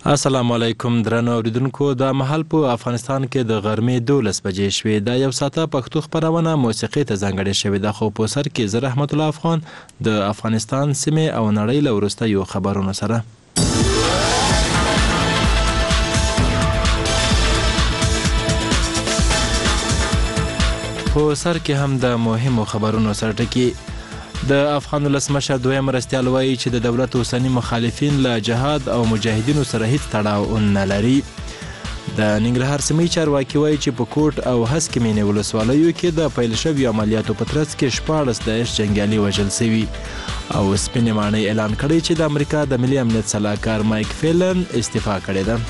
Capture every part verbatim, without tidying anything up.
السلام علیکم درنو اوریدونکو. دا مهال په افغانستان کې د غرمې دولس بجې شوې. دا یو ساعته پښتو خپرونه موسیقي ته ځانګړې شوې ده، خو په سر کې زه رحمت الله افغان د افغانستان سیمې او نړۍ له وروستیو خبرونو سره. په سر کې هم د مهمو خبرونو سره ټکی. د افغان ولسمشر دویم مرستیال وایي چې د دولت اوسني مخالفین له جهاد او مجاهدینو سره هیڅ تړاو نه لري. د ننګرهار سیمې چارواکي وایي چې په کوټ او هسکې مینې ولسوالیو کې د پیل شویو عملیاتو په ترڅ کې شپاړس داعش جنګیالي وژل سوي او سپینې ماڼۍ اعلان کړی چې د امریکا د ملي امنیت سلاکار مایک فیلن استعفا کړې ده.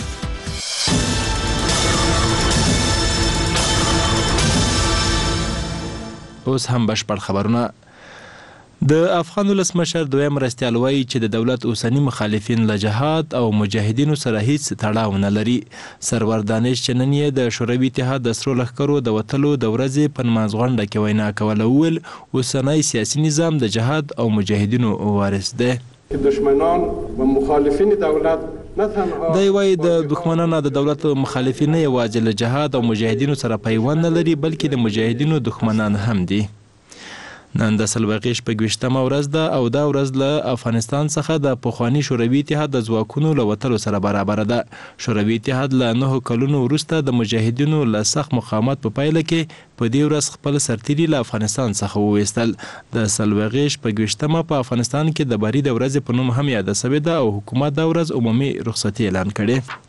اوس هم بشپړ خبرونه. د افغان ولسمشر دویم مرستیال وایي چې د دولت اوسني مخالفین له جهاد او مجاهدینو سره هیڅ تړاو نه لري. سرور دانش چې نن یې د شوروي اتحاد د سرو لښکرو د وتلو د ورځې په نمانځغونډه کې وینا کوله، وویل اوسنی سیاسي نظام د جهاد او مجاهدینو وارث دی. دشمنان و مخالفین دولت دی وایي د دښمنانو د دولت مخالفین نه یوازې له جهاد او مجاهدینو سره پیوند نه لري، بلکې د مجاهدینو دښمنان هم دي. نن د سلواغې شپږویشتمه ورځ ده او دا ورځ له افغانستان څخه د پخواني شوروي اتحاد د ځواکونو له وتلو سره برابره ده. شوروي اتحاد له نهو کلونو وروسته د مجاهدینو له سخت مقاومت په پایله کې په دې ورځ خپل سرتیري له افغانستان څخه وویستل. د سلواغې شپږویشتمه په افغانستان کې د بري د ورځې په نوم هم یاده سوې ده او حکومت دا ورځ عمومي رخصتي اعلان کړې.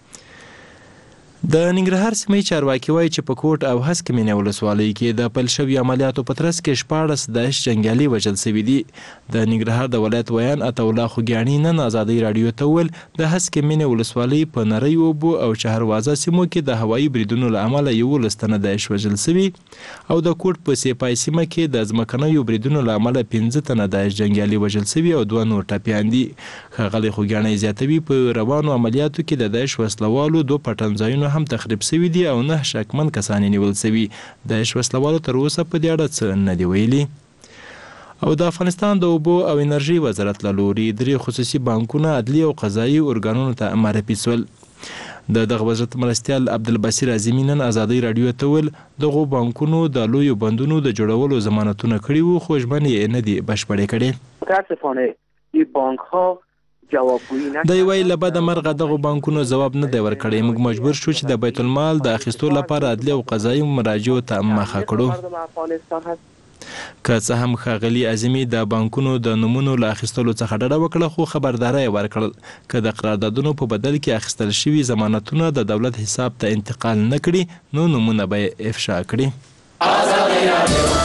د ننګرهار سیمې چارواکي وایي چې په کوټ او هسکې مینې ولسوالۍ کې د پیل شویو عملیاتو په ترڅ کې شپاړس داعش جنګیالي وژل سوي دي. د ننګرهار د ولایت ویان عطاالله خوږیاڼي نن ازادۍ راډیو ته وویل د هسکې مینې ولسوالۍ په نرۍ اوبو او چهروازه سیمو کې د هوایي بریدونو له امله یولس تنه داعش وژل سوي او د کوټ په سیپای سیمه کې د ځمکنیو بریدونو له امله پنځه تنه داعش جنګیالي وژل سوي او دوه نور ټپیان دي. ښاغلی خوږیاڼي زیاتوي په روانو عملیاتو کې د داعش وسلوالو دوه پټنځایونه هم تخریب سوي دي او نه شکمن کسان نیول سوي. داعش وسلوالو تر اوسه په دې اړه څه نه دي ویلي. او د افغانستان د اوبو او انرژي وزارت له لوري درې خصوصي بانکونه عدلي او قضایي ارګانونو ته معرفي سول. د دغه وزارت مرستیال عبدالبصیر اعظمي نن ازادۍ راډیو ته ویل دغو بانکونو د لویو بندونو د جوړولو ضمانتونه کړي وو، خو ژمنې یې نه دي بشپړې کړې. متاسفانه این بانک‌ها دی وایي له بده مرغه دغو بانکونو ځواب نه دی ورکړی. موږ مجبور شو چې د بیت المال د اخیستو لپاره عدلي او قضایي مراجعو ته مخه کړو. که څه هم ښاغلي اعظمي د بانکونو د نومونو له اخیستلو څخه ډډه وکړه، خو خبرداری یې ورکړل که د قراردادونو په بدل کې اخیستل شوي ضمانتونه د دولت حساب ته انتقال نه کړي نو نومونه به یې افشا کړي.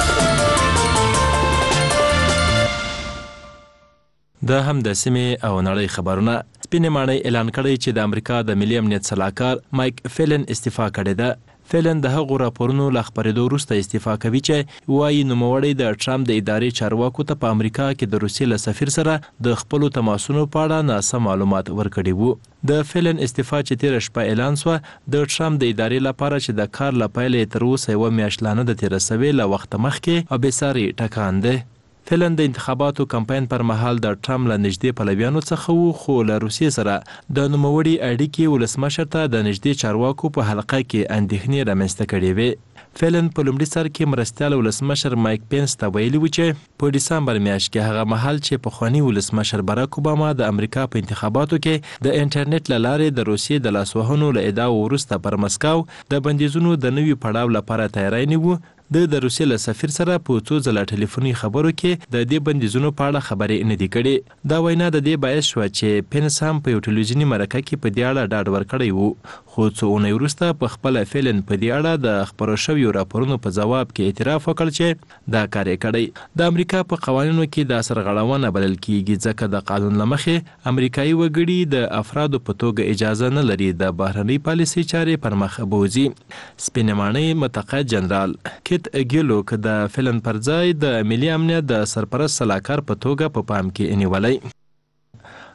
دا هم د سیمې او نړۍ خبرونه. سپینې ماڼۍ اعلان کړی چې د امریکا د ملي امنیت سلاکار مایک فیلن استعفا کړې ده. فیلن د هغو راپورونو له خپرېدو وروسته استعفا کوي چې وایي نوموړی د ټرمپ د ادارې چارواکو ته په امریکا کې د روسیې له سفیر سره د خپلو تماسونو په اړه ناسم معلومات ورکړي وو. د فیلن استعفا چې تېره شپه اعلان سوه د ټرمپ د ادارې لپاره چې د کار له پیله یې تر اوسه یوه میاشت لا نه ده تېره سوې له وخته مخکې او بېساري ټکان دی. فیلن د انتخاباتو کمپاین پر مهال د ټرمپ له نږدې پلویانو څخه وو، خو له روسیې سره د نوموړي اړیکې ولسمشر ته د نږدې چارواکو په حلقه کې اندېښنې رامنځته کړې وې. فیلن په لومړي سر کې مرستیال ولسمشر مایک پینس ته ویلي و چې په ډسمبر میاشت کې هغه مهال چې پخواني ولسمشر باراک اوباما د امریکا په انتخاباتو کې د انټرنیټ له لارې د روسیې د لاسوهنو له ادعاو وروسته پر مسکو د بندیزونو د نوي پړاو لپاره تیاری نیوه. د د روسیې له سفیر سره په څو ځله ټلیفوني خبرو کې د دې بندیزونو په اړه خبرې نه دي کړې. دا وینا د دې باعث شوه چې پینس هم په یو ټلویزیوني مرکه کې په دې اړه ډاډ ورکړی و، خو څو اونۍ وروسته په خپله فیلن په دې اړه د خپرو شویو راپورونو په ځواب کې اعتراف وکړ چې دا کار یې کړی. د امریکا په قوانینو کې دا سرغړونه بلل کیږي، ځکه د قانون له مخې امریکایي وګړي د افرادو په توګه اجازه نه لري د بهرنۍ پالیسۍ چارې پر مخ بوځي. سپینې ماڼۍ متقاعد جنرال کیت ګیلو که د فیلن پر ځای د ملي امنیت د سرپرست سلاکار په توګه په پام کې نیولی.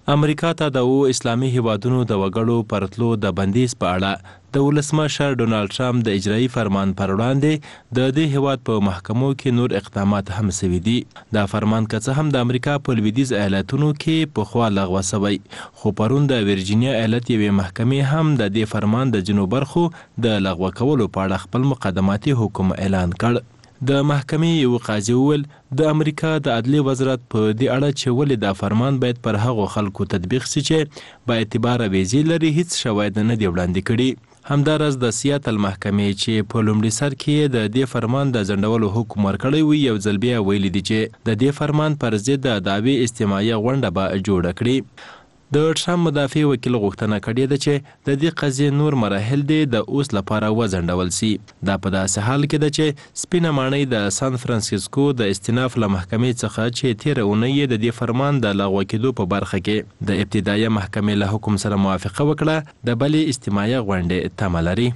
امریکا ته د اوو اسلامي هیوادونو د وګړو پرتلو د بندیز په اړه د ولسمشر ډونالډ ټرمپ د اجرایي فرمان پر وړاندې د دې هیواد په محکمو کې نور اقدامات هم سوي دي. دا فرمان که څه هم د امریکا په لویدیځ ایالتونو کې پخوا لغوه سوی، خو پرون د ویرجینیا ایالت یوې محکمې هم د دې فرمان د ځینو برخو د لغوه کولو په اړه خپل مقدماتي حکم اعلان کړ. د محکمې یو قاضي وویل د امریکا د عدلي وزارت په دې اړه چې ولې دا فرمان باید پر هغو خلکو تطبیق سي چې با اعتباره ویزې لري هیڅ شواهد نه دي وړاندې کړي. همداراز د سیاتل محکمې چې په لومړي سر کې د دې فرمان د ځنډولو حکم ورکړی وي یو ځل بیا ویلي دي چې د دې فرمان پر ضد د دعوی استماعیه غونډه به جوړه کړي. د ټرمپ مدافع وکیل غوښتنه کړې ده چې د دې قضیې نور مراحل دي د اوس لپاره وځنډول سي. دا په داسې حال کې ده چې سپینه ماڼۍ د سان فرانسیسکو د استیناف له محکمې څخه چې تېره اونۍ یې د دې فرمان د لغوه کېدو په برخه کې د ابتدایه محکمې له حکم سره موافقه وکړه، د بلې استماعیه غونډې تمه لري.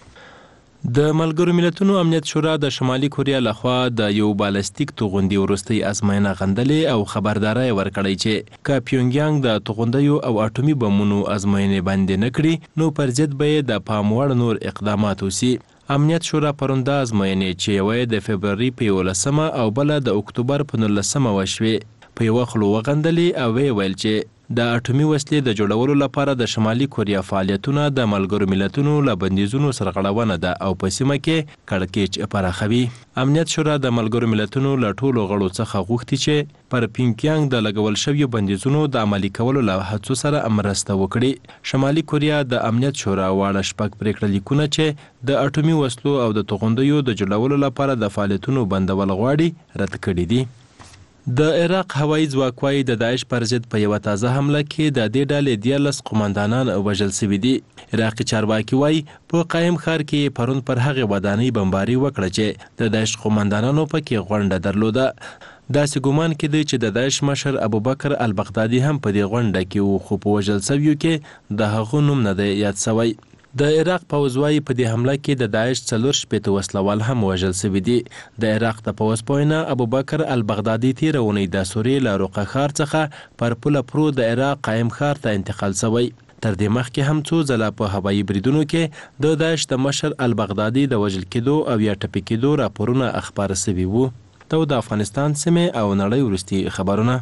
د ملګرو ملتونو امنیت شورا د شمالي کوریا لخوا د یو بالستیک توغندي وروستۍ ازموینه غندلې او خبرداری ورکړی چې که پیونګیانګ د توغندیو او اټومي بمونو ازموینې بندې نه کړي نو پر ضد به یې د پام وړ نور اقدامات وسي. امنیت شورا پرون دا ازموینې چې یوه د فبروري په یولسمه او بله د اکتوبر په نولسمه وشوې په یوه خوله وغندلې او ویې ویل چې د اټومي وسلې د جوړولو لپاره د شمالي کوریا فعالیتونه د ملګرو ملتونو له بندیزونو سرغړونه ده او په سیمه کې کړکېچ پراخوي. امنیت شورا د ملګرو ملتونو له ټولو غړو څخه غوښتي چې پر پیونګیانګ د لګول شویو بندیزونو د عملي کولو له هڅو سره مرسته وکړي. شمالي کوریا د امنیت شورا واړه شپږ پریکړه لیکونه چې د اټومي وسلو او د توغندیو د جوړولو لپاره د فعالیتونو بندول غواړي رد کړي دي. د عراق هوایي ځواک وایي د داعش پر ضد په یوه تازه حمله کې د دې ډلې دیارلس قومندانان وژل سوي دي. عراقي چارواکي وایي په قایم ښار کې پرون پر هغې ودانۍ بمباري وکړه چې د داعش قومندانانو پکې غونډه درلوده. داسې ګمان کېده چې د داعش مشر ابوبکر البغدادي هم په دې غونډه کې و، خو په وژل سویو کې د هغه نوم نه دی یاد سوی. د عراق پوځ وایي په دې حمله کې د داعش څلور شپېته وسلوال هم وژل سوي دي. د عراق د پوځ په وینا ابوبکر البغدادي تېره اونۍ د سوریې له روقه ښار څخه پر پوله پرو د عراق قایم ښار ته انتقال سوی. تر دې مخکې هم څو ځله په هوایي بریدونو کې د داعش د مشر البغدادي د وژل کېدو او یا ټپي کېدو راپورونه اخبار سوي وو. دا د افغانستان سیمې او نړۍ وروستي خبرونه.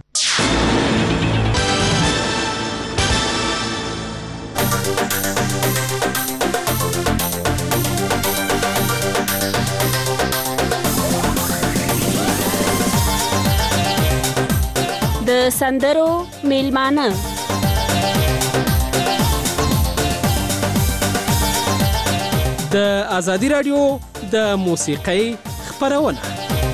د سندرو میلمانه د ازادي رادیو د موسیقۍ خپرونه.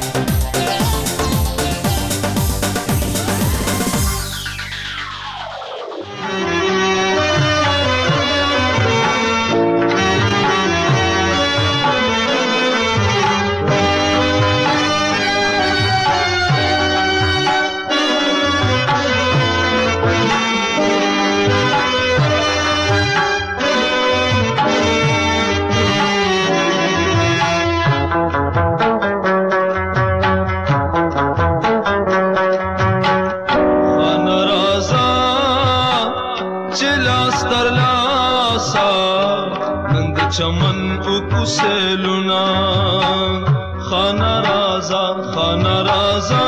چمن او سیلونا خانه رازا خانه رازا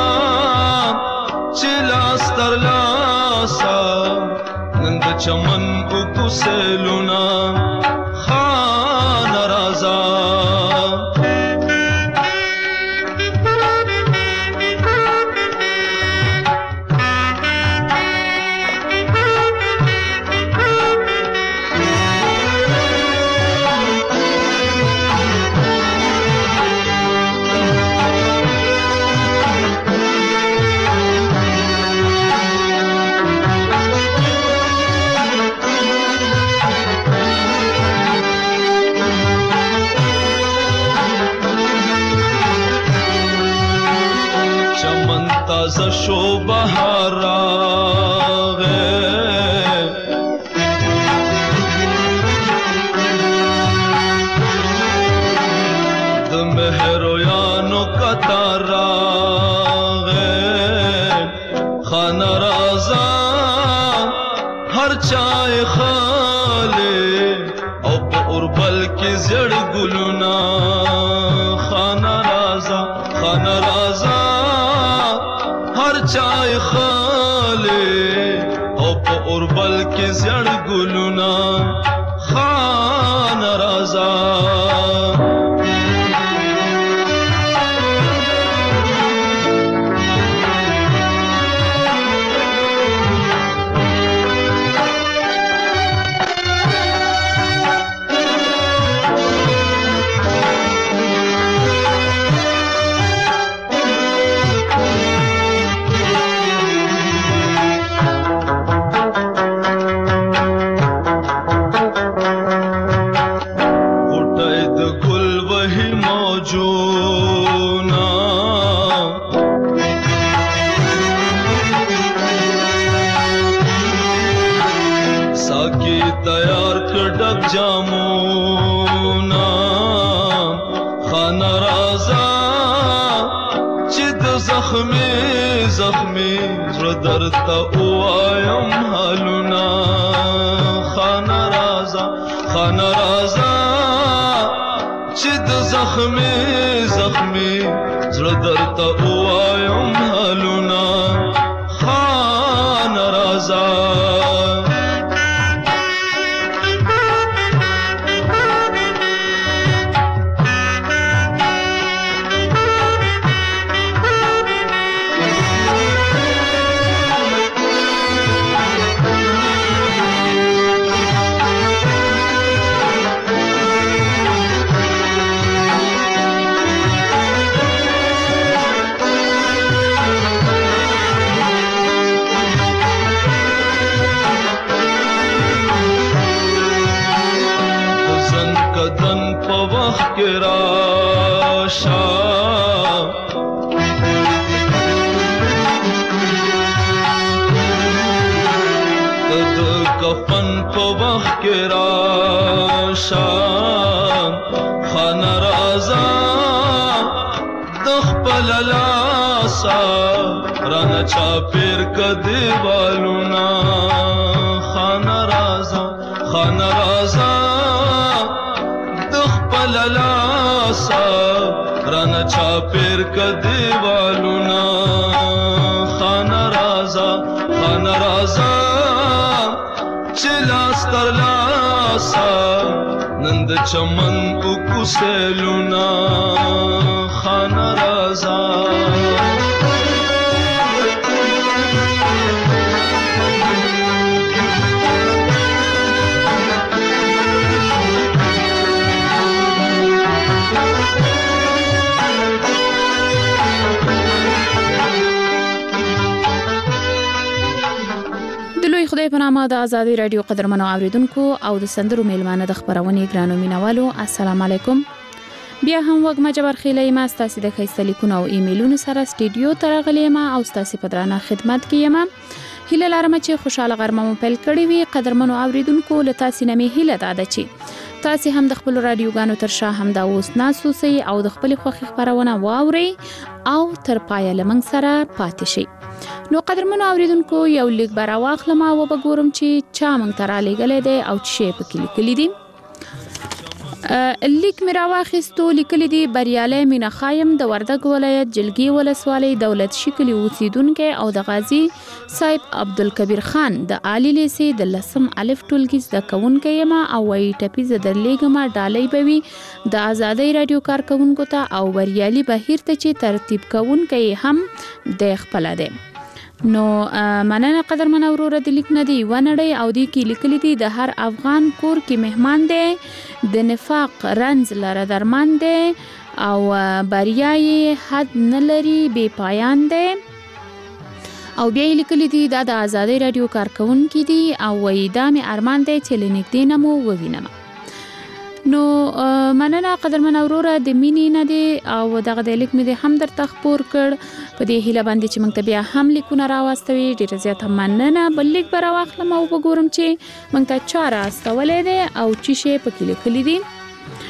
چلاس تر لاسا نند چمن او سیلونا خانه رازا تازه شو بهار راغی د مهرویانو قطار راغی خانه رازا هر چای خاله او په اوربل کې زړ ګلونا خانه رازا خانه رازا هر چای خاله او په اوربل کې زړ ګلونا خانه رازا جامونا خانه رازا چې د زخمي زخمي زړه درته وایم حالونه خانه رازا خانه رازا چې د زخمي زخمي زړه درته وایم حالونه خانه رازا راشا د کفن په وخت کې راشا خانه رازا د خپل لاسا رانه چاپیر کدی والونا خانه رازا خانه رازا لاسا رانا چاپیر کا دیوالونا خانه رازا خانه رازا چلاس تر لاسا نند چمن اکو سیلونا خانه رازا خدای په نامه د ازادي رادیو قدرمنو اوریدونکو او د سندرو میلمانه د خبرونې ګرانو مینوالو السلام علیکم. بیا هم وګما جبر خېلې ما ستاسو د خیسته لیکونو او ایمیلونو سره سټډیو ته راغلې ما او ستاسو په درانه خدمت کې یم. هیله لرم چې خوشاله غرمه مو پیل کړې وي. قدرمنو اوریدونکو له تاسو نه مې هیله ده چې تاسو هم د خپل رادیوګانو تر شا هم دا اوس ناسو سي او د خپل خوخي خبرونه واوري او تر پایه لمن سره پاتې شي. نو قدرمنو اوریدونکو یو لیک برا واخلم او وګورم چې چا مونږ ته را لېږلې ده او چې په کې لیکلي دي. لیک مې را واخیستو. لیکلي دي بریالی مینا خایم د وردګ ولایت جلګي ولسوالۍ دولت شکلی اوسیدونکو او د غازی صاحب عبدالکبیر خان د عالی لیسې د لسم الف ټولګي زده کوونکی یم او وایي ټپي زه درلیږم ډالۍ به وي د ازادۍ راډیو کارکوونکو ته او بریالي بهیر ته چې ترتیب کوونکی هم د خپله دی. نو مننه قدرمن وروره د لیک نه دی ونړی او دی کې لیکلي دي د هر افغان کور کې مهمان دی د نفاق رنز لره درمان دی او بریای حد نه لري بے پایان دی او بیا لیکلي دي دا د ازادۍ راډیو کارکونکي دي او وایي دا مې ارمان دی چې لنږدې نه مو ووینم. نو مننه قدرمن وروره د مینې نه دی او دغه د لیک مې هم درته خپور کړ په دې هیله باندې چې موږ ته بیا هم لیکونه راواستوي. ډېره زیاته مننه. بل لیک به راواخلم او وګورم چې موږ ته چا راستولی دی او چې شی پکې لیکلي دي.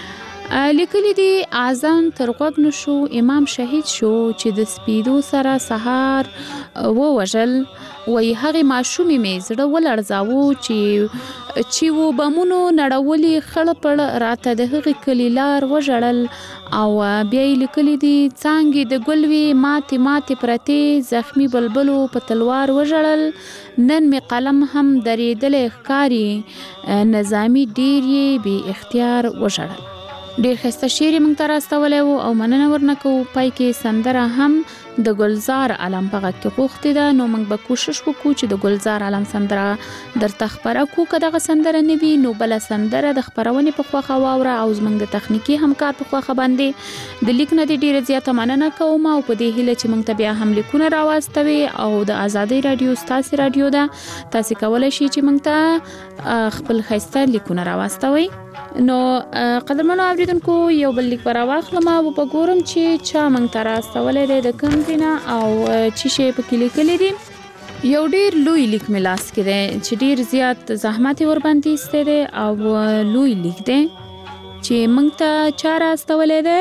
لیکلی دی اذان تر غوږ نشو امام شهید شو چې د سپیدو سره سهار ووژل وی هغه ماشومې مې زړه ولړزاوه چې چې و بمونو نړولي خړ پړ راته د هغه کلی لار وژړل او بیا لیکلی دی څانګې د ګلوي ماتې ماتې پرتې زخمی بلبلو په تلوار وژړل نن می قلم هم درېدلې ښکاري نظامی ډیر یې بې اختیار وژړل. ډیر ښایسته شعر یې موږ ته راستولی و او مننه ورنه کوو. پای کې سندره هم د ګلزار علم په غږ کې غوښتې ده، نو موږ به کوشش وکړو چې د ګلزار علم سندره درته خپره کړو. که دغه سندره نه وي نو بله سندره د خپرونې په خوښه واوره او زموږ د تخنیکي همکار په خوښه باندې د لیک نه دې ډېره زیاته مننه کوم او په دې هیله چې موږ ته بیا هم لیکونه راواستوي او د ازادۍ راډیو ستاسې راډیو ده، تاسې کولی شئ چې موږ ته خپل ښایسته لیکونه راواستوئ. نو قدرمنو اوریدونکو یو بل لیک به راواخلم او به ګورم چې چا موږ ته راستولی دی د کوم ځای نه او څه شی پکې لیکلی دي. یو ډیر لوی لیک مې لاس کې دی چې ډیر زیات زحمت یې ورباندې ایستی دی او لوی لیک دی چې موږ ته چا راستولی دی.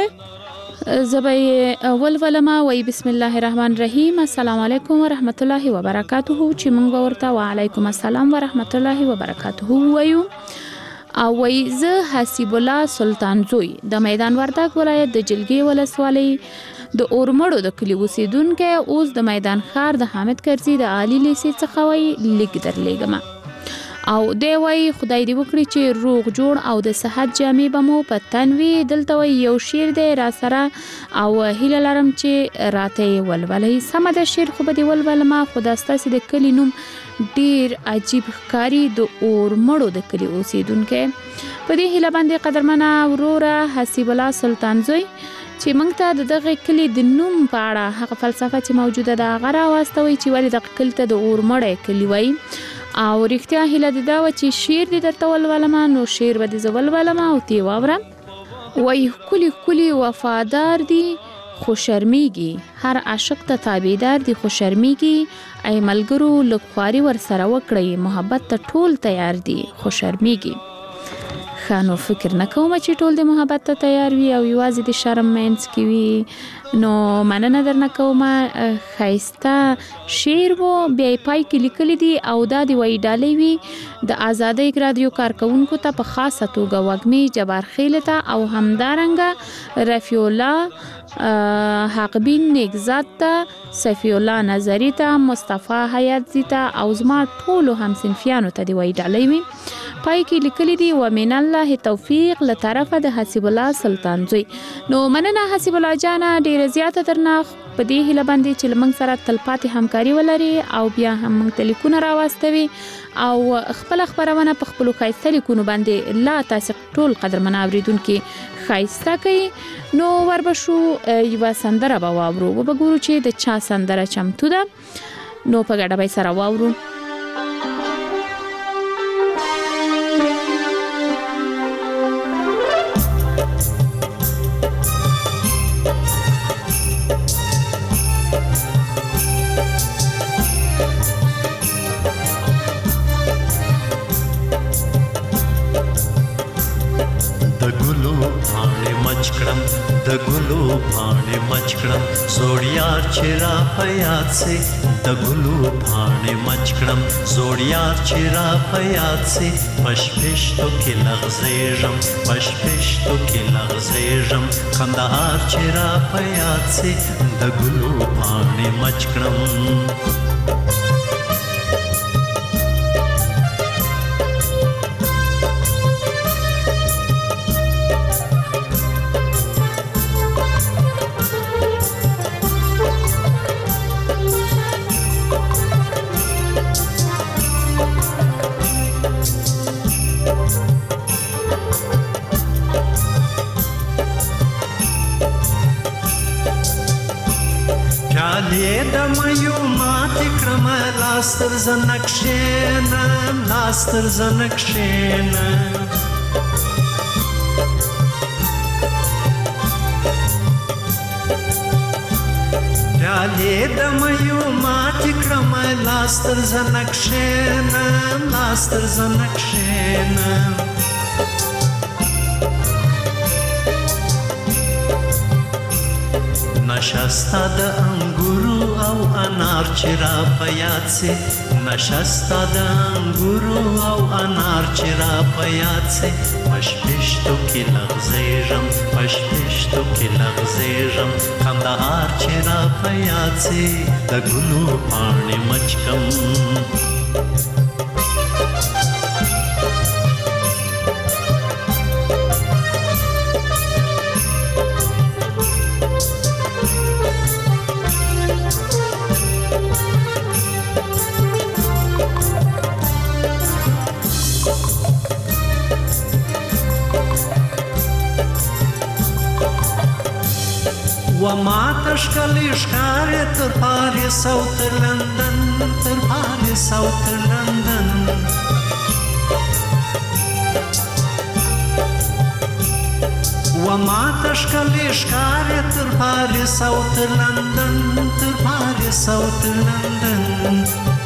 زه به یې ولولمه. وایي بسم الله الرحمن الرحیم، السلام علیکم ورحمت الله وبرکاته، چې موږ به ورته وعلیکم السلام ورحمت الله وبرکاته وایو. او وی زه حسیب الله سلطان زوی د میدان وردګ ولایت د جلګې ولسوالۍ د اورمړو د کلي اوسیدونکی اوس د میدان ښار د حامد کرزي د عالي لیسې څخه وی لیک درلیږم. او دی وی خدای دې وکړي چې روغ جوړ او د صحت جامې به مو په تن وي. دلته وی یو شعر دی را سره او هیله لرم چې راته یې ولولئ. سمه ده، شعر خو به دې ولولمه، خو دا ستاسې د کلي نوم ډیر عجیب ښکاري، د اورمړو د کلي اوسیدونکی. په دې هیله باندې قدرمنه وروره حسیب الله سلطان زوی چې موږ ته د دغه کلي د نوم په اړه هغه فلسفه چې موجوده ده هغه راواستوئ چې ولې دغه کلي ته د اورمړی کلي وایي. او رښتیا هیله دې دا وه چې شعر دې درته ولولمه، نو شعر به دې زه ولولمه او ته یې واوره. وایي ښکلي ښکلي وفادار دي خو شرمیږي، هر عاشق ته تابعدار دي خو شرمیږي. ای ملګرو لږ خواري ورسره وکړئ، محبت ته ټول تیار دي خو شرمیږي. ښه نو فکر نه کوم چې ټول د محبت ته تیار وي او یوازې د شرم منځ کې وي. نو مننه درنه کوم. ښایسته شعر و، بیا یې پای کې لیکلی دي او دا د وایي ډالۍ وي د ازادۍ راډیو کارکوونکو ته په خاصه توګه وږمې جبار خیل ته او همدارنګه رفیع الله حقبین نیکزاد ته، صفی الله نظری ته، مصطفی حیاتزی ته او زما ټولو همصنفیانو ته د وایي ډالۍ وي. پای کې لیکلی دي ومن الله توفیق له طرفه د حسیب الله سلطان زوی. نو مننه حسیب الله جانه، ډیره زیاته درنه په دې هیله باندې چې له موږ سره تلپاتې همکاري ولري او بیا هم موږ ته لیکونه راواستوي او خپله خپرونه په خپلو ښایسته لیکونو باندې لا تاسې ټول قدرمنه اوریدونکي ښایسته کوي. نو وربشو یوه سندره به واورو، وبه ګورو چې د چا سندره چمتو ده، نو په ګډه به یې سره واورو. د ګلو پاڼې مچ کړم زوړیار چې را په یاد سي، د ګلو پاڼې مچ کړم زوړیار چې را په یاد سي. پشپشتو کې لغزېږم پشپشتو کې لغزېږم کندهار چې را په یاد سي، د ګلو پاڼې مچ کړم. لاستر زنک شینم لاستر زنک شینم پیالی دمیو ماتی کرم لاستر زنک شینم لاستر زنک شینم نشستا د انګورو او انار چې را په یاد سي نشستا د انګورو او انار چې را په یاد سي پشپشتو کې لغزېږم پشپشتو کې لغزېږم کندهار چې را په یاد سي د ګلو پاڼې مچکم و ما تشکلی ښکارې تر پاریس او تر لندن تر پاریس او تر لندن و ما تشکلی ښکارې تر پاریس او تر لندن تر پاریس او تر لندن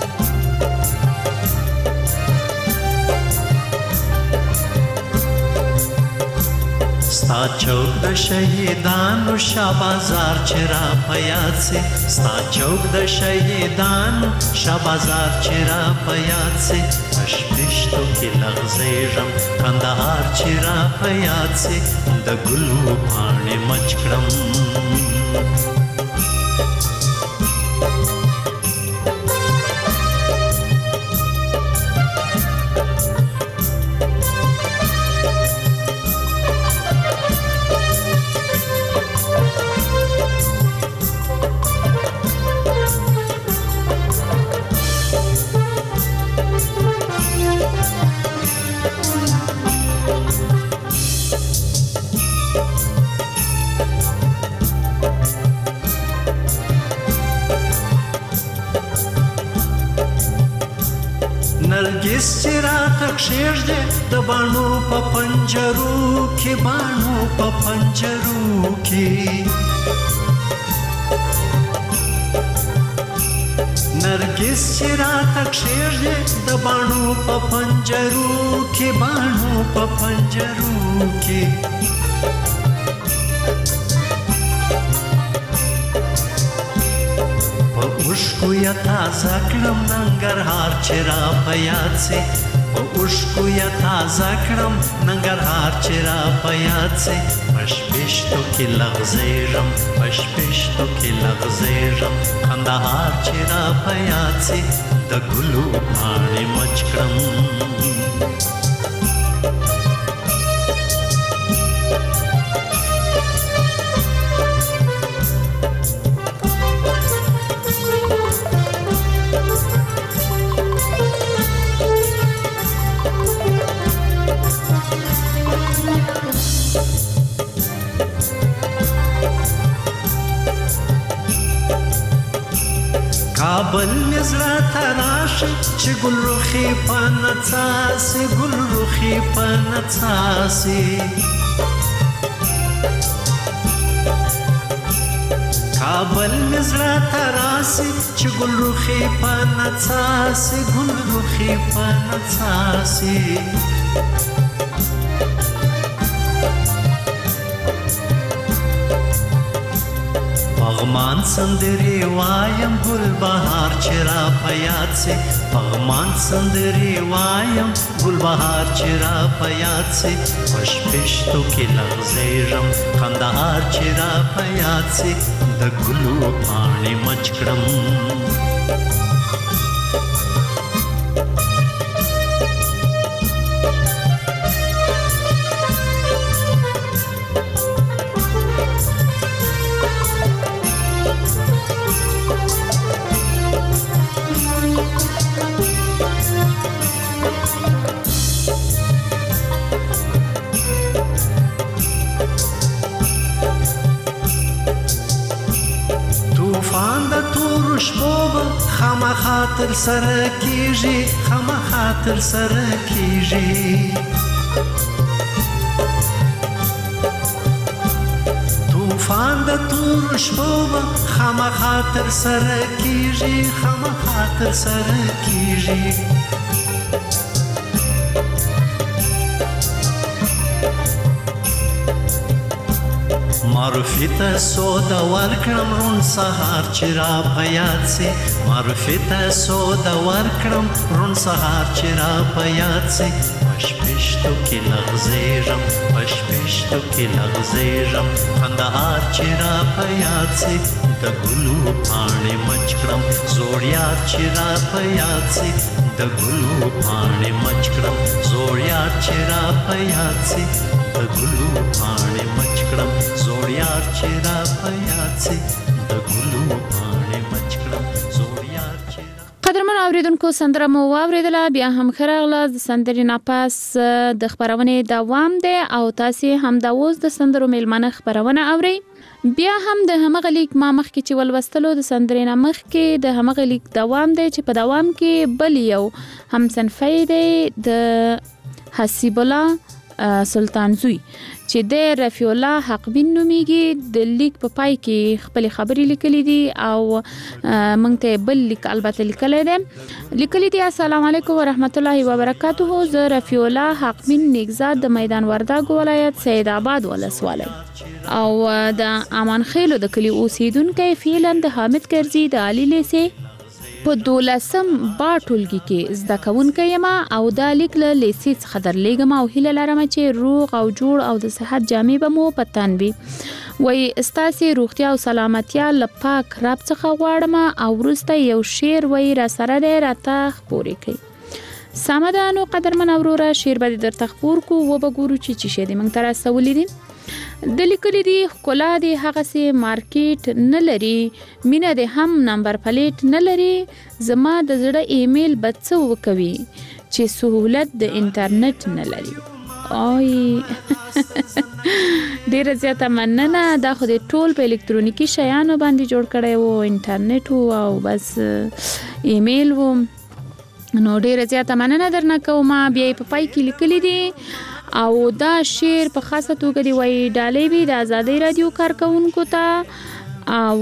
ستا چوک د شهیدانو شابازار چې را په یاد سي ستا چوک د شهیدانو شابازار چې را په یاد سي پشپشتو کې لغزېږم کندهار چې را په یاد سي د ګلو پاڼې مچ کړم نرګس چې راته کښېږدې د باڼو په پنجرو کې باڼو په پنجرو کې نرګس چې راته کښېږدې د باڼو په پنجرو کې باڼو په پنجرو کې اوښکو یا تازه کړم ننګرهار چې را په یاد سي په اوښکو یا تازه کړم ننګرهار چې را په یاد سي پشپشتو کې لغزېږم پشپشتو کې لغزېږم کندهار چې را په یاد سي د ګلو پاڼې مچ کړم کابل مزرا تراشي چې ګل روخي په نڅاسي ګل روخي په نڅاسي کابل مزرا تراشي چې ګل روخي په نڅاسي ګل روخي په نڅاسي پغمان سندري وایم ګل بهار چې را په یاد سي پغمان سندري وایم ګل بهار چې را په یاد سي پشپشتو کې لغزېږم کندهار چې را په یاد سي د ګلو پاڼې مچ کړم خامخا تر سره کیږي خامخا تر سره کیږي طوفان د تور شپو خامخا تر سره کیږي خامخا تر سره کیږي معرفي ته سودا ورکړم رون سهار چې را په یاد سي معرفي ته سودا ورکړم رون سهار چې را په یاد سي پشپشتو کې لغزېږم پشپشتو کې لغزېږم کندهار چې را په یاد سي د ګلو پاڼې مچ کړم زوړ یار چې را په یاد سي د ګلو پاڼې مچ کړم زوړ یار چې را په یاد سي د ګلو پاڼې مچ کړم زوړ یار چې را په یاد سي د ګلو پاڼې مچ کړم زوړ یار چې قدرمن اوریدونکو سندره مو واوریدله بیا هم ښه راغلاست د سندرې نه پس د خپرونې دوام دی او تاسې همدا اوس د سندرو میلمانه خپرونه اورئ بیا هم د همغه لیک ما مخکې چې ولوستلو د سندرې نه مخکې د همغه لیک دوام دی چې په دوام کې بل یو همصنفی دی د حسیب الله سلطان زوی چې د رفیع الله حقبین نومیږي د لیک په پای کې خپل خبرې لیکلې دي او مونږ ته بل لیک البته لیکلی دی لیکلي دي السلام علیکم ورحمت الله وبرکاته زه رفیع الله حقبین نیکزاد د میدان وردګ ولایت سید آباد ولسوالۍ او د امان خیلو د کلی اوسیدونکی فعلا د حامد کرزي د عالی لیسې په دولسم با ټولګي کې زده کوونکی یم او دا لیک له لیسې څخه درلیږم او هیله لرم چې روغ او جوړ او د صحت جامې به مو په تن وي وایي ستاسې روغتیا او سلامتیا له پاک رب څخه غواړم او وروسته یو شعر وایي راسره دی راته خپورې کوي سمه ده نو قدرمن وروره شعر به دې درته خپور کړو وبه ګورو چې څه شی دې موږ ته راسولی دي د لیکلي دي ښکلا دې هغسې مارکیټ نه لري مینه دې هم نمبر پلیټ نه لري زما د زړه ایمیل به څه وکوي چې سهولت د انټرنیټ نه لري آی ډیره زیاته مننه دا خو دې ټول په الکترونیکي شیانو باندې جوړ کړی و انټرنیټ و او بس ایمیل و نو ډیره زیاته مننه درنه کوم بیا په پای کې لیکلي دي او دا شعر په خاصه توګه دی وایي ډالۍ وي د ازادۍ رادیو کارکوونکو ته او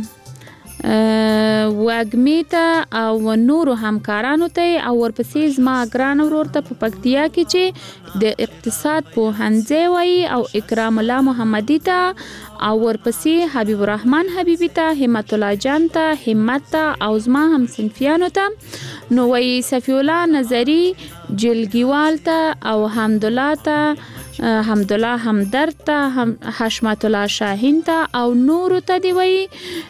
وږمې ته او نورو همکارانو ته او ورپسې زما ګران ورور ته په پکتیا کې چې د اقتصاد پوهنځی وایي او اکرام الله محمدي ته او ورپسې حبیب الرحمن حبیبي ته همت الله جان ته همت ته او زما هم صنفیانو ته نو وایي صفی الله نظری جلګیوال ته او حمدالله ته حمدالله همدرد ته حشمت الله شاهین ته او نورو ته دی وایي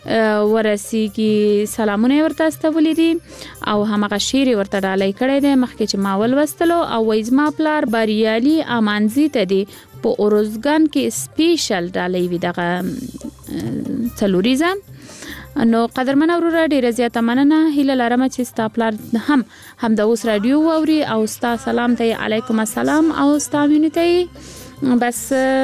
ورسیږي سلامونه ورته استولی دي او همغه شعر ورته ډالۍ کړی دی مخکې چې ما ولوستلو او وایي زما پلار بریالي امانزي ته دی په اروزګان کې سپیشل ډالۍ وي دغه څلوریزه نو قدرمن وروره ډیره زیاته مننه هیله لرم چې ستا پلار هم هم د اوس رادیو واوري او ستا سلام ته علیکم السلام او ستا مینې ته بس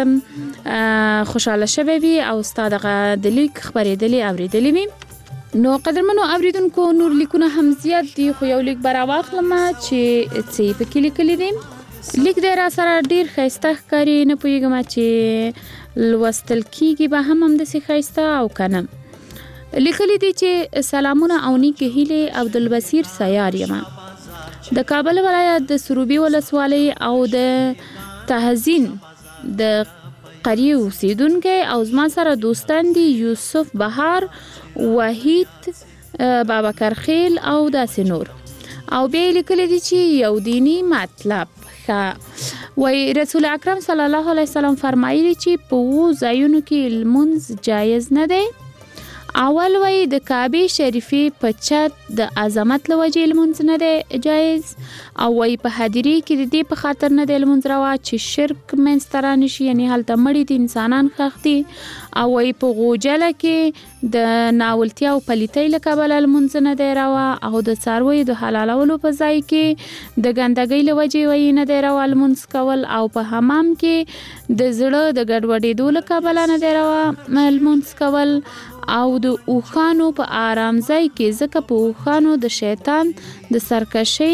خوشحاله شوی وي او ستا دغه د لیک خپرېدلې اورېدلې وي نو قدرمنو اوریدونکو نور لیکونه هم زیات دي خو یو لیک به راواخلم چې څه یې پکې لیکلي دي لیک دی را سره ډیر ښایسته ښکاري نه پوهېږم چې لوستل کېږي به هم همداسې ښایسته او که نه لیکلی دي چې سلامونه او نیکې هیلې عبدالبصیر سیار یم د کابل ولایت د سروبي ولسوالۍ او د تهزین د قریې اوسیدونکی او زما سره دوستان دي یوسف بهار وحید بابکرخیل او داسې نور او بیا لیکلی دي چې یو دینی مطلب وای رسول اکرم صلی الله علیه وسلم فرمایلی چې په وو ځایونو کې لمونځ جایز نه دی اول وای د کعبه شریفه په چت د عظمت لوجې لمونځ نه دی جایز او وای په حاضری کې د دې په خاطر نه دی لمونځ روا چې شرک منځته رانشي یعنی هلته مړي دي انسانان ښخ دي او وای په غوجله کې د ناولتیا او پلیتۍ له کبله لمونځ نه دی روا او د څارویو د حلالولو په ځای کې د ګندګۍ له وجې وای نه دی روا لمونځ کول او په حمام کې د زړه د ګډوډېدو له کبله نه دی روا لمونځ کول او د اوخانو په آرام ځای کې ځکه په اوخانو د شیطان د سرکشي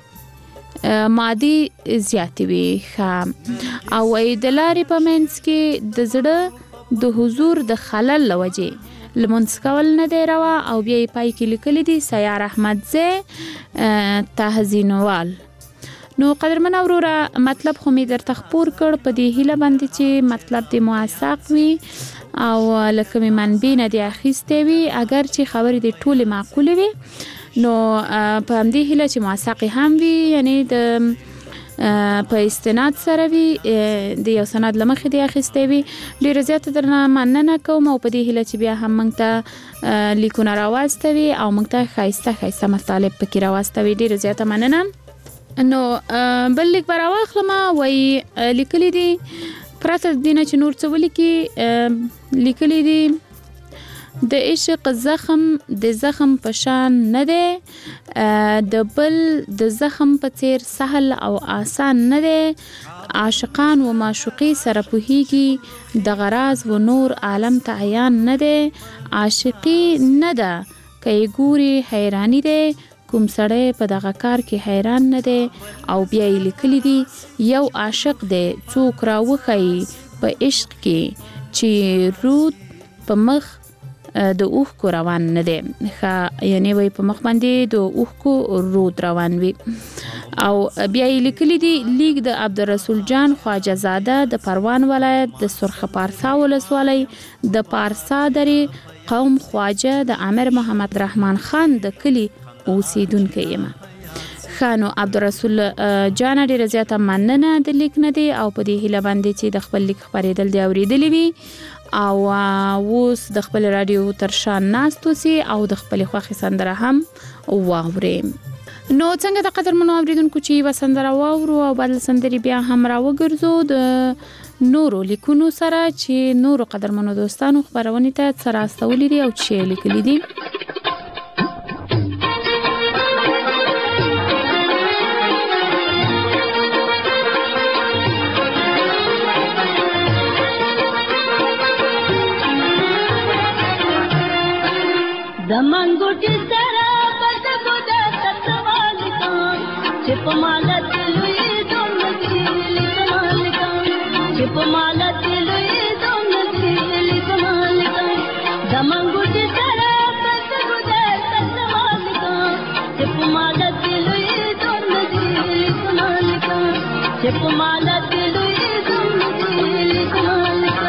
مادي زیاتې وي او وای د لارې په منځ کې د زړه د حضور د خلل له وجې لمونځ کول نه دی روا او بیا یې پای کې لیکلی دي سیار احمدزی تهزینوال نو قدرمن اوروره مطلب خو می درته خبر کړ په دې هیله باندې چې مطلب دې موثق وي او لکه می منبع نه دی اخیسته وي اگر چې خبرې دې ټوله معقوله وي نو په همدې هیله چې موثق هم وي یعنی د په استناد سره وي د یو سند لمخې دی اخیسته وي ډیره زیاته درنه مننه کوم او په دې هیله چې بیا هم موږ ته لیکونه راواستوي او موږ ته ښایسته ښایسته مطالب پکې راواستوي ډیره زیاته مننه. نو بل لیک به راواخلم وایي لیکلي دي پرته د دې نه چې نور څه ولیکي لیکلي دي د عشق زخم د زخم په شان نه دی د بل د زخم په څیر سهل او آسان نه دی عاشقان و معشوقي سره پوهیږي د غراز و نور عالم ته عیان نه دی عاشقي نه ده که یې ګوري حیرانی دی کوم سړی په دغه کار کې حیران نه دی او بیا یې لیکلی دي یو عاشق دی څوک راوښیي په عشق کې چې رود په مخ د اوښکو روان نه دی ښه یعنی وایي په مخ باندې د اوښکو رود روان وي او بیا یې لیکلي دي لیک د عبدالرسول جان خواجه زاده د پروان ولایت د سرخ پارسا ولسوالۍ د پارسا درې قوم خواجه د امیر محمد رحمان خان د کلي اوسیدونکی یم. ښه نو عبدالرسول جان ډېره زیاته مننه د لیک نه دی او په دې هیله باندې چې د خپل لیک خپرېدل دې اورېدلی وي او اوس د خپل رادیو تر شا ناست اوسي او د خپلې خوښې سندره هم واورئ. نو څنګه د قدرمنو اورېدونکو چې یوه سندره واورو او بدل سندرې بیا هم راوګرځو د نورو لیکونو سره چې نورو قدرمنو دوستانو خپرونې ته څه راستولي دي او چې لیکلي دي. दमंगुटी सरा बद बुदा सतवाल का चिप मालत लुई दोन दिल कमाल का चिप मालत लुई दोन दिल कमाल का दमंगुटी सरा बद बुदा सतवाल का चिप मालत लुई दोन दिल कमाल का चिप मालत लुई दोन दिल कमाल का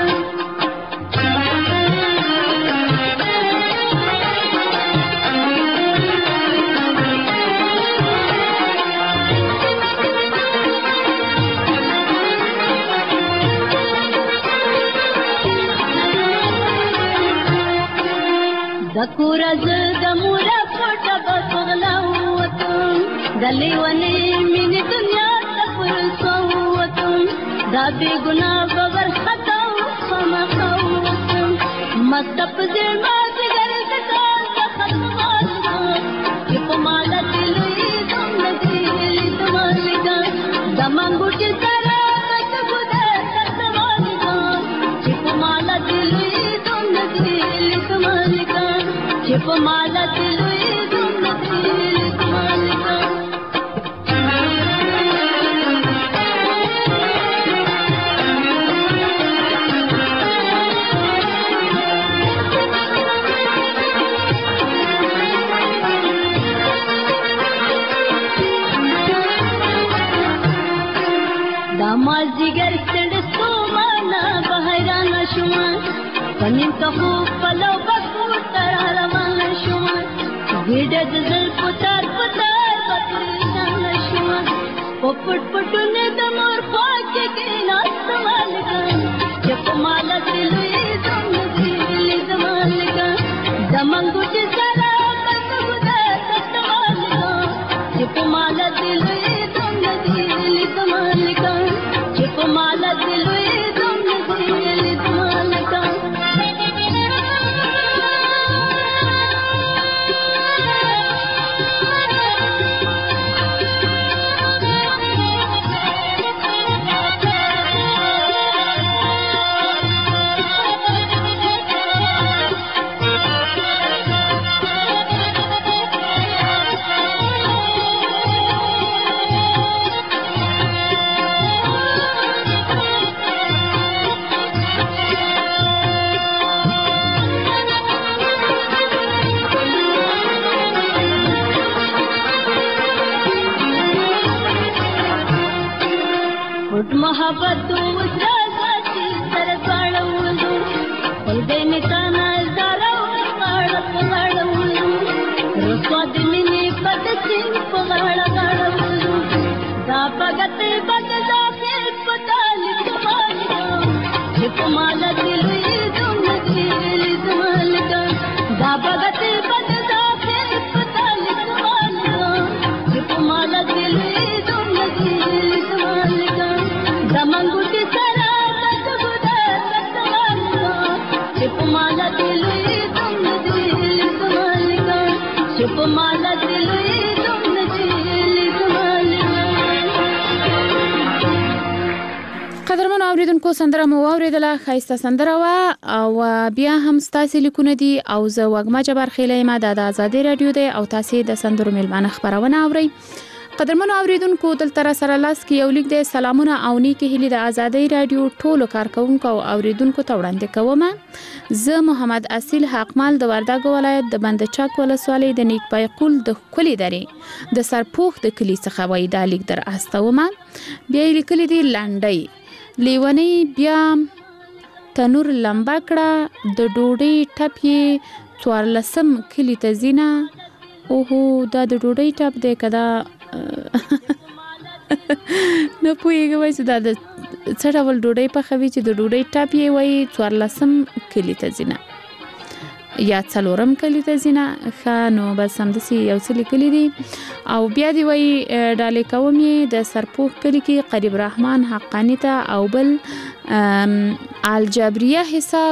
दकुरज दमुरा फोटा बसगलावतम गली वने मिन दुनिया तपुर सोवतम दाबे गुना बबर खताव समा खावतम मस्तप जे मात गरत का खतवाल ये पमाला दिलई दम दिल तमाल का दमंगुट सरा कत गुदा खतवाल का ये पमाला दिलई दम दिल तमाल का चिप माला दिलई दुम दिल कमाल का दामाल जिगर चंद सोमाना बहराना शुमा पनिम कहो पलो बकूर तरारा वाला शुमा गिडद जल पुतार पुतार बकरीना शुमा पोपट पुटने दमोर ख्वाजे के नास्त मालका जप माला दिलई दम दिल जमाल का दमंगुट सरा बस गुदा सत मालका जप माला दिलई दम दिल जमाल का जप माला दिलई दम दिल जमाल का محبت وسره ساتي سره ځاړه وځو خلګې مې تانا زاره وساړه پغاړه وځو رسوا د مینې پد سین پغاړه غاړه وځو دا بغت بد ځاخر پتال کمالګا چې کمال دلوي دون دل زمالګا دا بغت بد ځاخر پتال کمالګا چې کمال دلوي دون دل زمالګا دمنګوټي سره تګودا تکوالګا چې کمال دلوي دون دل زمالګا چې کمال دلوي قدرمن اوریدونکو سندره مو اوریدله خایسته سندره وا او بیا هم ستاسو لیکونه دي او زه وګما جبر خیلې ما د آزادي رادیو دی او تاسو د سندرو ملمانه خبرونه اوري. قدرمن اوریدونکو دلته سره لاس کې یو لیک دی سلامونه او نیکی هلي د آزادي رادیو ټولو کارکونکو او اوریدونکو ته وړاندې کوم. زه محمد اصیل حقمال د وردګو ولایت د بندچاک ولسوالۍ د نیک پایقول د کلی درې د سرپوخ د کلی څخه وای د لیک در استومه. بیا لیکلي دی لانډي لیونی بیا تنور لمبا کړه د ډوډۍ ټپې څوارلسم کلی ته زینا. اوهو دا د ډوډۍ ټپ دی کدا نه پوهیږم چې دا د څه ډول ډوډۍ پخوي چې د ډوډۍ ټپ یې وایي څوارلسم کلی ته ځینه یا څلورم کلی ته ځینه. ښه نو بس همداسې یو څه لیکلي دي او بیا دې وایي ډالۍ کوم یې د سرپوخ کلي کې قریب رحمان حقانی ته او بل الجبریه حساب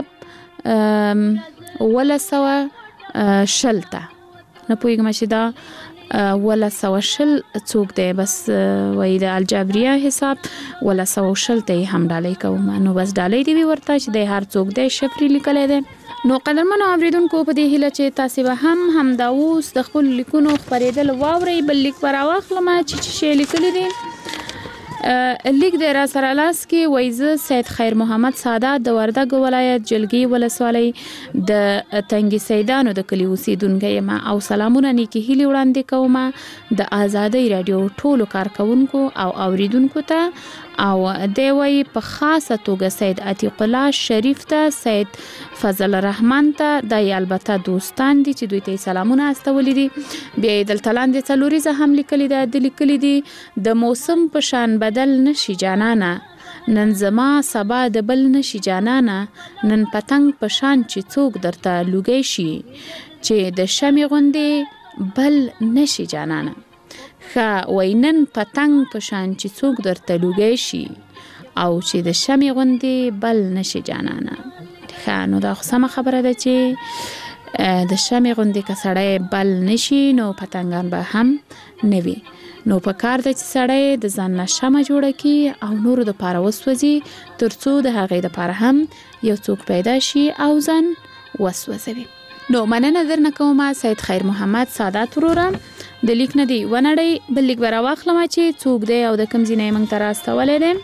وله سوه شل ته. نه پوهیږم چې دا ولا سوه شل څوک دی بس وایي د الجبریه حساب ولا سوه شل ته هم ډالۍ کوم. نو بس ډالۍ دی ورته چې د هر څوک دی شفري لیکلی دی. نو قدرمنو اوریدونکو په دې هیله چې تاسو به هم هم دا اوس د خپل لیکونو خبرېدل واورئ. بل لیک پر واخلم چې شی لیکلی دی لیک د را سره لاس کې وایزه سید خیر محمد سادات د وردګ ولایت جلګي ولسوالۍ د تنګي سیدانو د کلی اوسیدونکو یم او سلامونه نیکی هیلي وړاندې کوم د آزادۍ رادیو ټولو کارکونکو او اوریدونکو ته او دی وی په خاصه توګه سید عتیق الله شریف ته سید فضل الرحمن ته د البته دوستان دي چې دوی ته سلامونه استولې دي. بیا دلته لاندې څلوريزه هم لیکلي ده د لیکلي دي د موسم په شان بدل نشي جانانه نن زما سبا د بل نشي جانانه نن پتنګ په شان چې څوک درته لوګي شي چې د شمع غوندې بل نشي جانانه. ښه وینن پتنګ په شان چې څوک درته لوګی شي او چې د شمع غوندې بل نشي جانانه. ښه نو دا خو سمه خبره ده چې د شمع غوندې که سړی بل نشي نو پتنګان به هم نه وي. نو په کار ده چې سړی د ځان نه شمع جوړه کړي او نورو دپاره وسوځي تر څو د هغې دپاره هم یو څوک پیدا شي او ځان وسوځوي. نو مننه درنه کوم سید خیر محمد سادات وروره د لیک نه دی ونړی. بل لیک به راواخلم چې څوک دی او د کوم ځای نه یې موږ ته راستولی دی.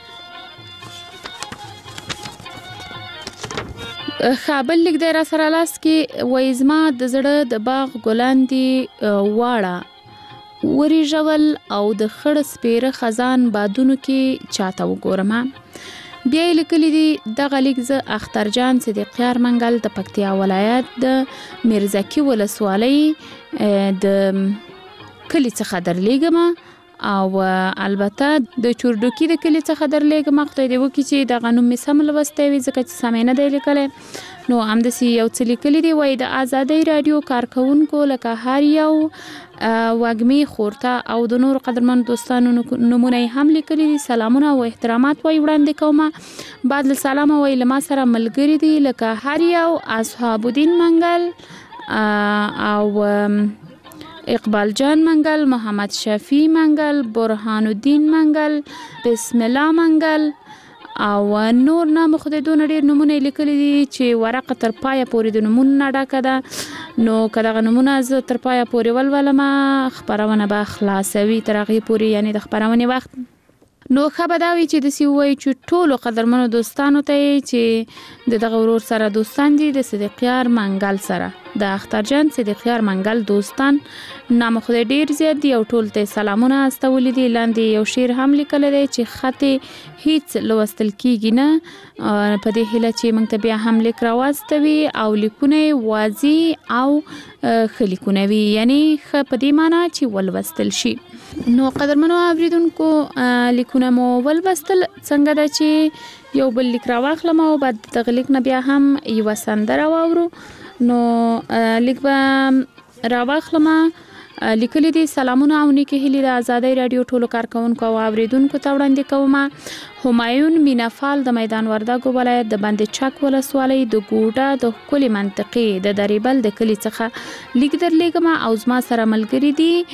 ښه بل لیک دی را سره لاس کې وایي زما د زړه د باغ ګلان دي واړه وریژول او د خړ سپیره خزان بادونو کې چاته وګورم. بیا یې لیکلي دي دغه لیک زه اخترجان صدیقیار منګل د پکتیا ولایت د میرزکي ولسوالۍ د کلی څخه درلیږم او البته د چوردوکي د کلی څخه درلیږم. خدای دې وکړي چې دغه نوم مې سم لوستی وي ځکه چې سمې نه دی لیکلی. نو همداسې یو څه لیکلي دي وایي د آزادۍ راډیو کارکونکو لکه هر یو وږمې خورته او د نور قدرمن دوستانو نمونه یې هم لیکلي دي. سلامونه او احترامات وایي وړاندې کومه. بعد له سلامه وایي له ما سره ملګري دي لکه هر یو اصحاب الدین منګل او اقبال جان منګل محمد شفیع منګل برهان الدین منګل بسم الله منګل او نور نام خدای ډیر نمونه لیکلي دي چې ورقه تر پایه پورې د نمونه نه ډکه ده. نو که دغه نمونه زه تر پایه پورې ولولم خپرونه به خلاصوي تر هغې پورې یعنې د خپرونې وخت نو خبر دا وی چې د سی وای چې ټولو قدرمنو دوستانو ته چې د دغه ورور سره دوستان دي د صدیقیار منګل سره د اخترجان صدیقیار منګل دوستان نام خو ډیر زیات دی او ټول ته سلامونه استولې دي. لاندې یو شعر هم لیکل دی چې خط هیڅ لوستل کیږي نه، په دې هله چې موږ ته بیا هم لیک راوستوي او لیکونه واضح او خلیکونه وي، یعنی خ په دې معنی چې ولوستل شي. نو قدرمنو اوریدونکو لیکونه مو ولوستل، څنګه دا چې یو بل لیک راواخلم او بعد دغه لیک نه بیا هم یو سندره واورو. نو لیک به راواخلم. لیکلي دي سلامونه او نیکی هیلې د آزادۍ رادیو ټولو کارکونکو او اوریدونکو ته وړاندې کوم. همایون مینافال د میدان وردګو ولایت د بند چک ولسوالۍ د ګوډه د ښکلي منطقې د دریبل د کلي څخه لیک درلیږم او زما سره ملګري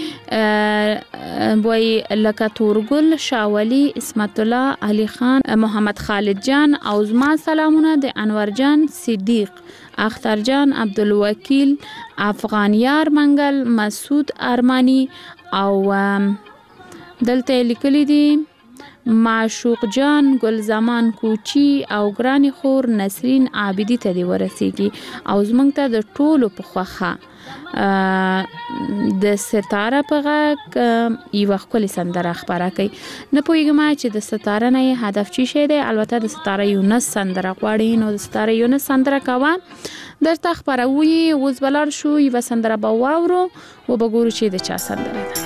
دي وای لکه تورګل، شاولی، اسمت الله، علي خان، محمد خالد جان او زما سلامونه د انور جان صدیق، اختر جان، عبدالوکیل، افغانیار منګل، مسعود ارمانی او دلته لیکلي دي معشوق جان، ګل زمان کوچی او ګرانی خور نسرین عابدی ته دی ورسیږي او زمونږ ته د ټولو په خوخه د ستاره په غږ یو ښکلې سندره خپره کوي. نه پوهیږم چې د ستاره نه هدف چی شی دی، البته د ستاره یونس سندره غواړي. نو د ستاره یونس سندره کوه درته خپروي. اوس بلار شو یو سندره به واورو و به ګورو چې د چا سندره ده.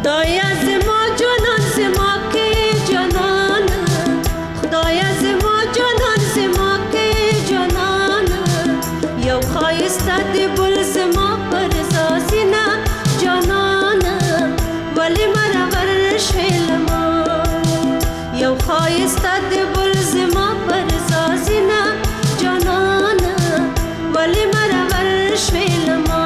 خدای زما جانان زما که جانان خدای زما جانان زما که جانان یو خایسته دی بل زما پر زازینا جانان ولی مرا ورشلما یو خایسته دی بل زما پر زازینا جانان ولی مرا ورشلما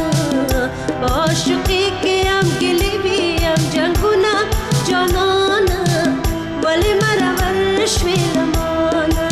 عاشقی که ام گلی بیم جنگونه جانان ولی مرا ورشلمانه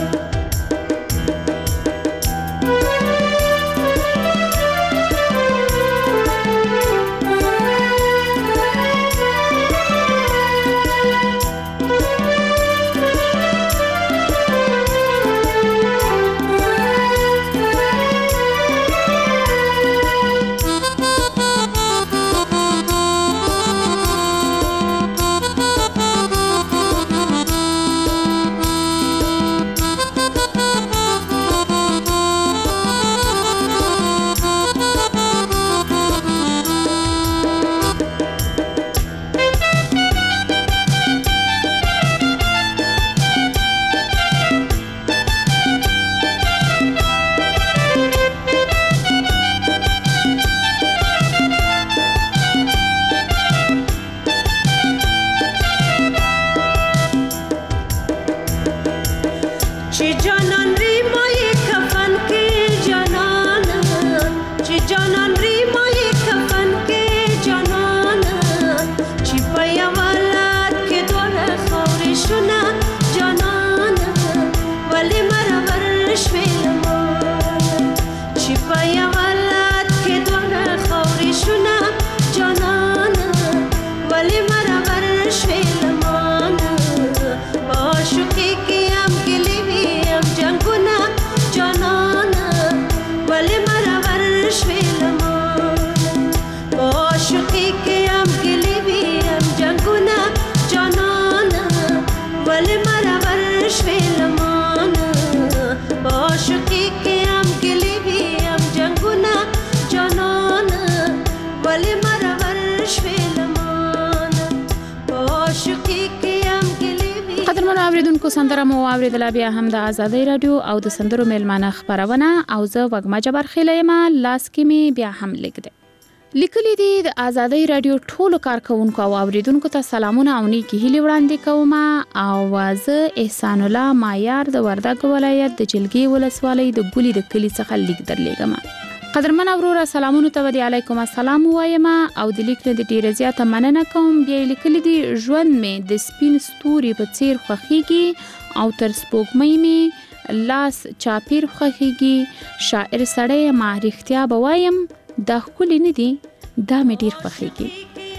اوریدونکو سندره مو اوریدله بیا هم د آزادۍ رادیو او د سندرو میلمانه خبرونه او زه وګما جبر خیلیم لاس کې می بیا هم لیکده لیکلي دي د آزادۍ رادیو ټولو کارکونکو او اوریدونکو ته سلامونه او نیکی هیلې وړاندې کوم او زه احسان الله مایار د وردګ ولایت د جلګي ولسوالۍ د ګولي د کلی څخه لیک درلېږم. قدرمن اورورا سلامونه ته دی علیکم السلام وایم او د لیک نه د ډیره زیاته مننه کوم. بیا لیکلي دي ژوند می د سپین ستوري په څیر خوخيږي او تر سپوږمۍ می لاس چاپیر خوخيږي شاعر سړی ما رښتیا بوایم دا خولي نه دي دا مې ډیر خوخيږي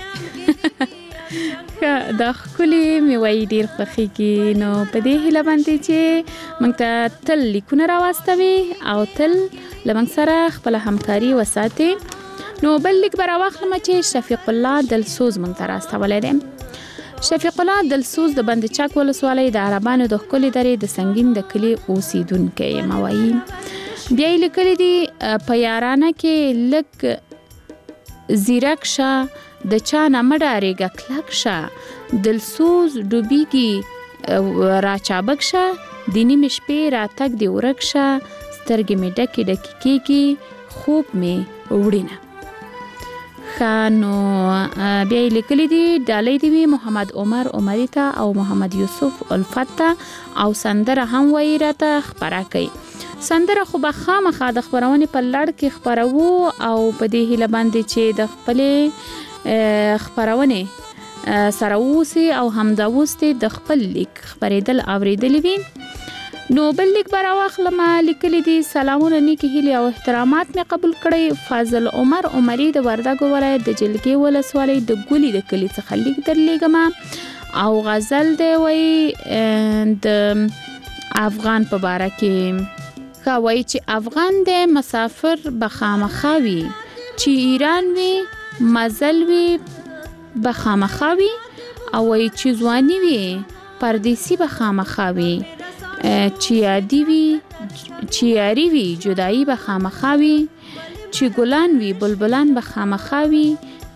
دا خولي مې وای ډیر خوخيږي. نو په دې هیله باندې چې موږ ته تل لیکونه راوستوي او تل لمن سره خپل همکاري وساتي. نو بل لیک برا واخلم چې شفیق الله دلسوز مونږ ته راستولې ده. شفیق الله دلسوز د بند چاک ولسوالۍ د عربانو د خولي درې د سنگین د کلی اوسیدونکو موایي. بیا لیکلي دي په یارانه کې لک زیرک شه د چا نه مډارېږه کلک شه دلسوز ډوبېږي راچابک شه د نیمې شپې راتګ دې ورک شه سترګې مې ډکې ډکې کېږي خوب مې وړینه. ښه نو بیا یې لیکلي دي ډالۍ دې وي محمد عمر عمري ته او محمد یوسف الفت ته او سندره هم وایي راته خپره کوي. سندره خو به خامخا د خپرونې په لړ کې خپروو او په دې هیله باندې چې د خپلې خپرونې سره اوسي او همدا اوس د خپل لیک خپرېدل اورېدلې وي. نو بل لیک به راواخلم لیکلي دي سلامونه نیکې هیلې او احترامات مې قبول کړئ. فاضل عمر عمري د وردګ ولایت د جلګې ولسوالۍ د ګولي د کلي څخه لیک درلېږم او غزل دی وایي د افغان په باره کې وایي چې افغان دی مسافر به خامخا وي چې ایران وي مزل وي به خامخا وي او وایي چې ځواني وي پردیسي به خامخا وي چې یادي وي چې یاري وي جدایي به خامخا وي چې ګلان وي بلبلان به خامخا وي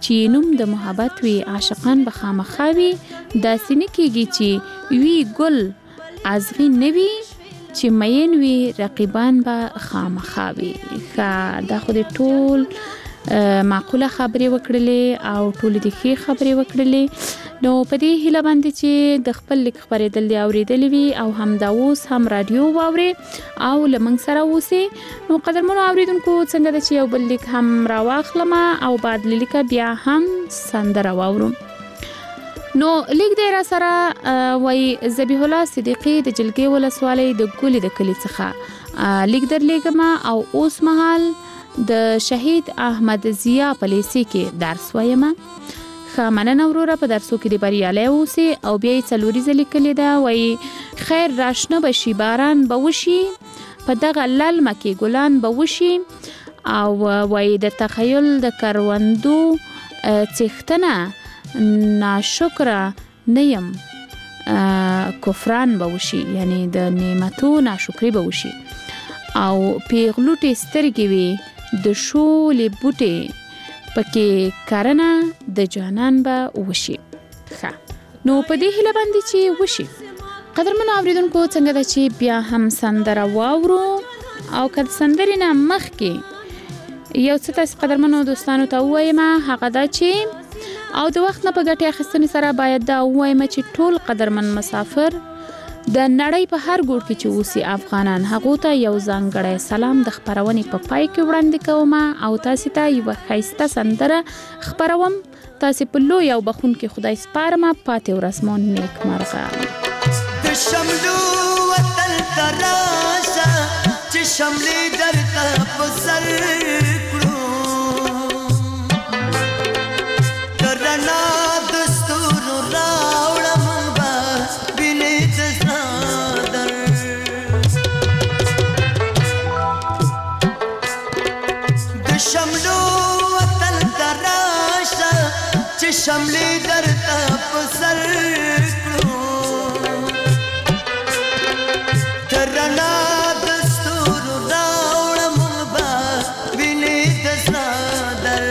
چې نوم د محبت وي عاشقان به خامخا وي، داسې نه کېږي چې وي ګل ازغي نه وي، چې مین وي رقیبان به خامخا وي. ښه دا خو دې ټول معقوله خبرې وکړلې او ټولې د ښې خبرې وکړلې. نو په دې هیله باندې چې د خپل لیک خپرېدل دې اورېدلې وي او همدا اوس هم رادیو واورې او له موږ سره اوسې. نو قدرمنو اورېدونکو څنګه ده چې یو بل لیک هم راواخلم او بعد له لیکه بیا هم سندره واورو. نو لیک دی را سره وایي ذبیح الله صدیقي د جلګې ولسوالۍ د ګولې د کلي څخه لیک درلیږم او اوس مهال د شهید احمد ضیا په لیسې کې درس وایم. ښه مننه وروره، په درسو کې دې بریالی اوسې. او بیا یې څلوریزه لیکلې ده، وایي خیر راشنه به شي، باران به وشي، په دغه للمه کې ګلان به وشي، او وایي د تخیل د کروندو څښتنه ناشکره نه یم، کفران به وشي، یعنی د نعمتو ناشکري به وشي، او پیغلوټې سترګې وي د شولې بوټې پکې کرنه د جانان به وشي. ښه نو په دې هیله باندې چې وشي. قدرمنو اورېدونکو څنګه ده چې بیا هم سندره واورو، او که د سندرې نه مخکې یو څه تاسې قدرمنو دوستانو ته ووایم، هغه دا چې او د وخت نه په ګټې اخیستنې سره باید دا ووایم چې ټول قدرمن مسافر د نړۍ په هر ګوټ کې چې اوسي افغانان، هغو ته یو ځانګړی سلام د خپرونې په پای کې وړاندې کوم او تاسې ته یوه ښایسته سندره خپروم. تاسې په لوی او بخښونکي خدای سپارم. پاتې ورځ مو نیکمرغه. د شملو وطن ته راشه چې شملې درته په سر کړو، د رڼا د ستورو راوړم به وینې د زړه در. د شملو وطن ته راشه چې شملې درته په سر کړو، د رڼا د ستورو راوړم به وینې د زړه در.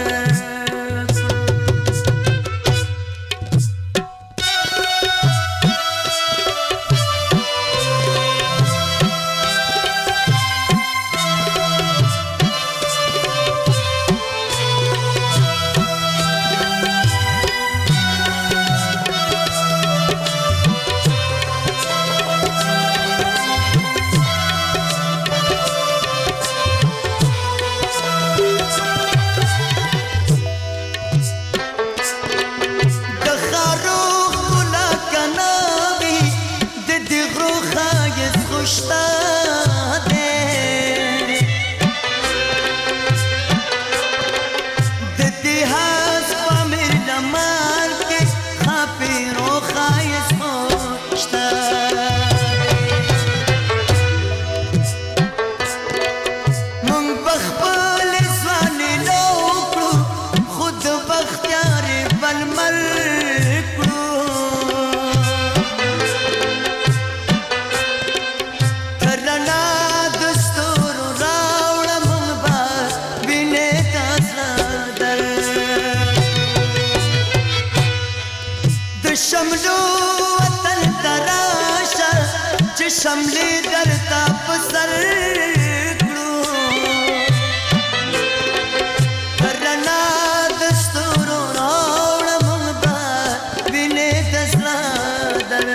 شملو وطن تراشه چې شملې درته په سر کړو، رڼا د ستورو راوړم به وینې د زړه در.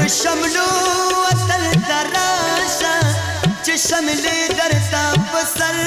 د شملو وطن تراشه چې شملې درته په سر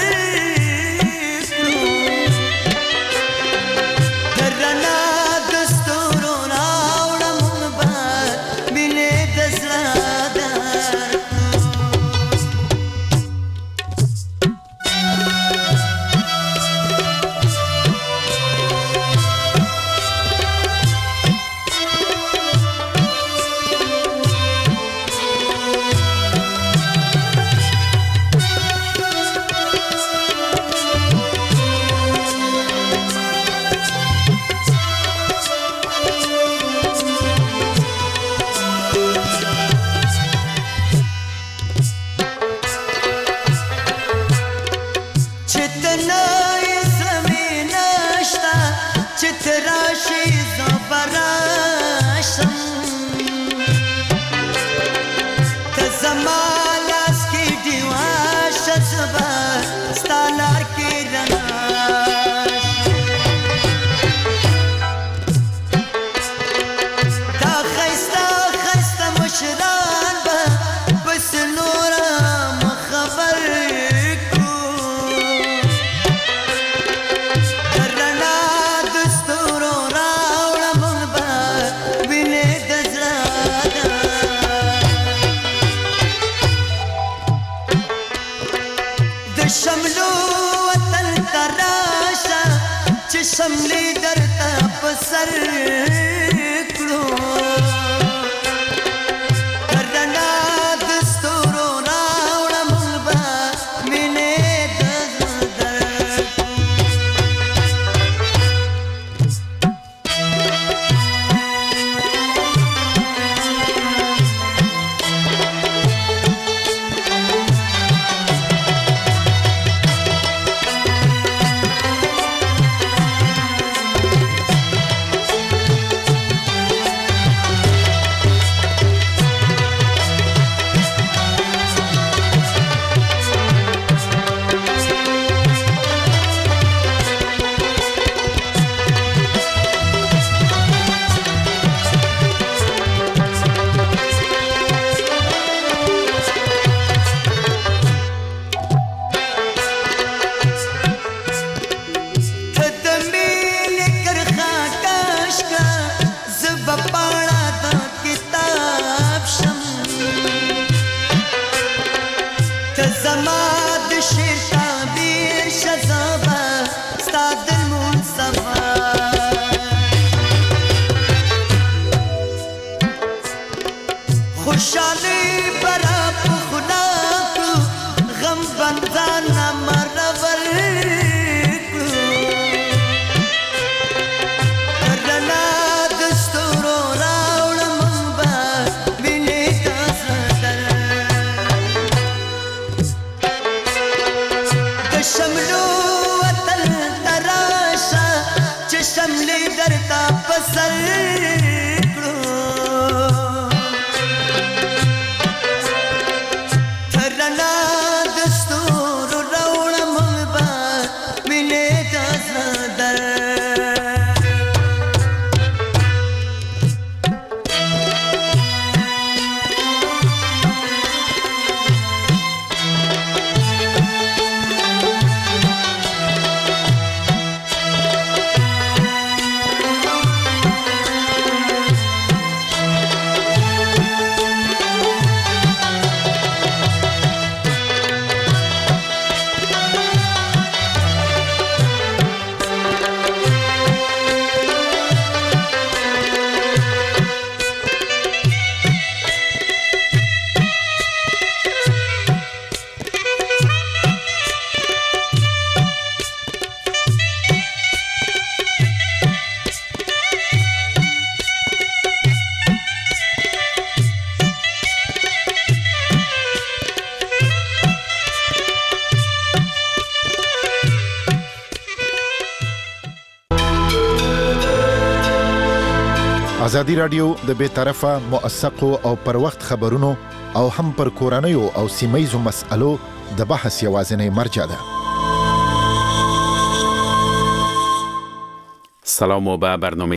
شملې درته په سر کړو رڼا د ستورو راوړم به مینې د زړه ازادي رادیو د بې طرفه موثقو او پر وخت خبرونو او هم پر کورنیو او سیمایي مسألو د بحث یوازینی مرجع ده. سلام و به برنامه